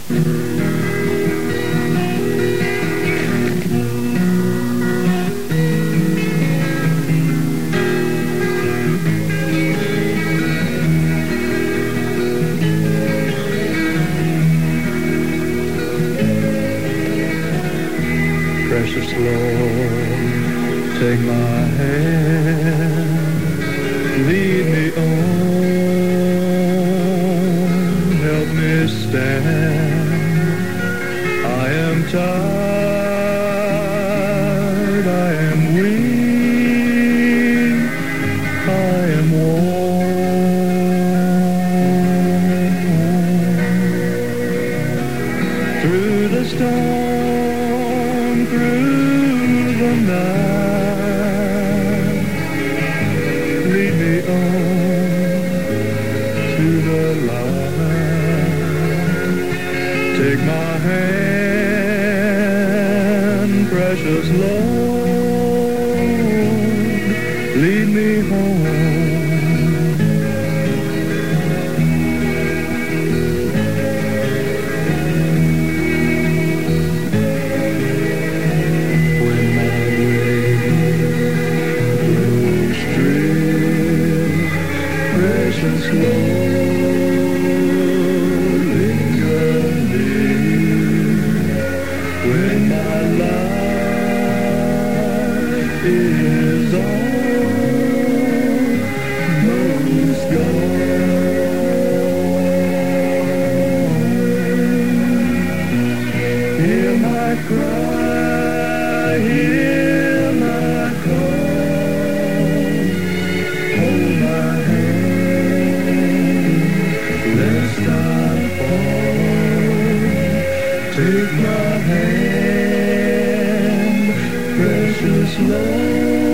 Precious Lord, take my hand, lead me on, help me stand. I am tired, I am weak, I am worn. Through the storm, through the night, lead me on to the light. Take my hand, precious Lord, lead me home. Precious Lord, linger near when my life is almost gone. Hear my cry, hear my call, hold my hand lest I fall. Take my hand, precious Lord.